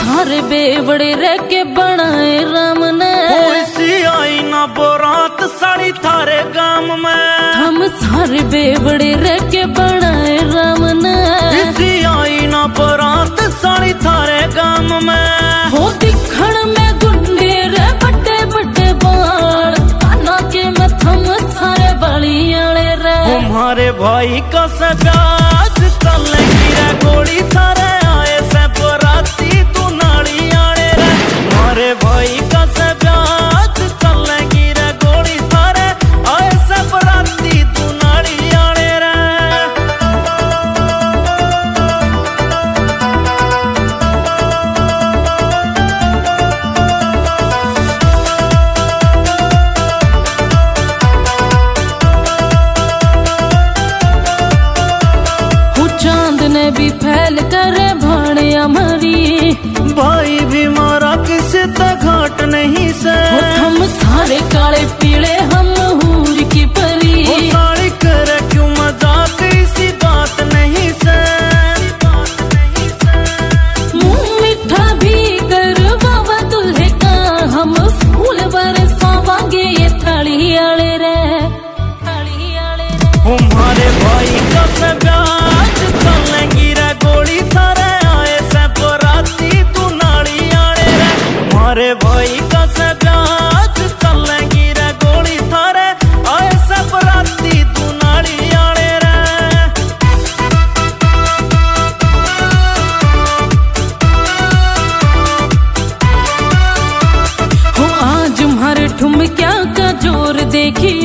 सारे बेवड़े रह के बनाए राम ने। इसी आई ना बोरात साड़ी थारे गाम में। हम सारे बेवड़े रह के बनाए राम ने। इसी आई ना बोरात साड़ी थारे गाम में। हो दिखण में गुंडे रे बड़े बड़े बाल काना के में थम सारे बलियाले रे। तुम्हारे भाई का सजाज चलेगी रे गोली थारे आए से बराती तू नाली आने रे। तुम्हारे भाई का सजाज चलेगी रे गोली थारे आए से बराती तू नाली आने रे। चांद ने भी फैल करे भाणे हमारी। भाई भी मारा किसी तक घाट नहीं से। हम सारे काले पीले हम हूर की परी। साड़ी करे क्यों मजाक इसी बात नहीं से। मुंह मीठा भी कर बाबा दुल्हे का हम फूल बरसावांगे ये थाली आले रे। थाली आले रे। तुम्हारे भाई का सजाज चलेगी रे गोली थारे आए से बराती तू नाली आने रे। तुम्हारे भाई का सजाज चलेगी रे गोली थारे आए से बराती तू नाली आने रे। हो आज मारे ठुमक्या का जोर देखिए।